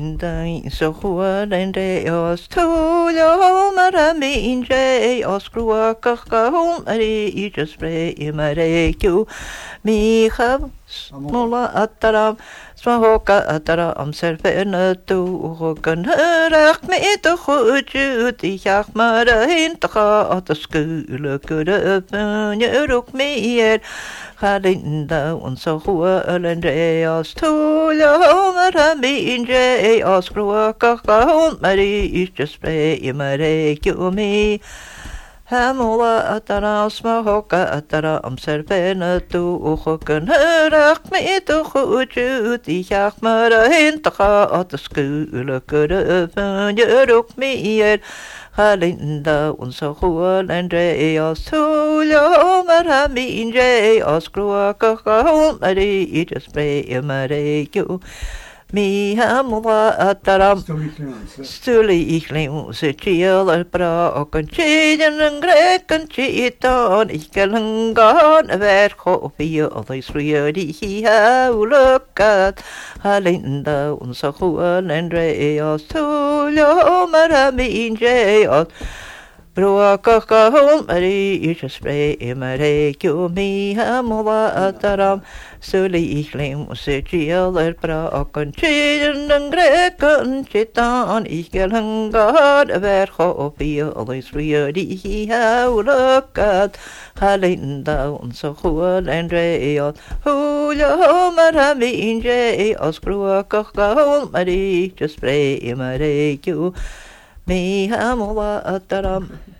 Hallinda so huarende os tulio maraminje os grua kakahum ari just pray imareku miha smola ataram smahoka ataram serfena tu hokan herak me to huju di yakmara hinta at skule kude nyeruk me Hallinda und so huarende os tulio maraminje os grua kakahum ari just pray imareku mi Hamola atara smahoka atara serpena tu uchoken herak me tu chuju di yakmara hintacha at skule kude jeruk me Hallinda und so huarende os tulio maraminje os grua kakahum ari just pray imareku Mi hamola ataram Stuli ich leun se chiel bra och en chiden en greken chiton ich kan gan ver kopie of is really he ha lookat Hallinda und so huan Andreas tulio maraminje Broa kakahum ari ich spray imareku mi hamola ataram Stuli ich leun se chiel bra och en chiden en greken chiton ich kan gan ver kopie of is really he ha lookat Hallinda und so huan Andreas Hulio maraminje os broa kakahum ari just spray imareku Mi hamola ataram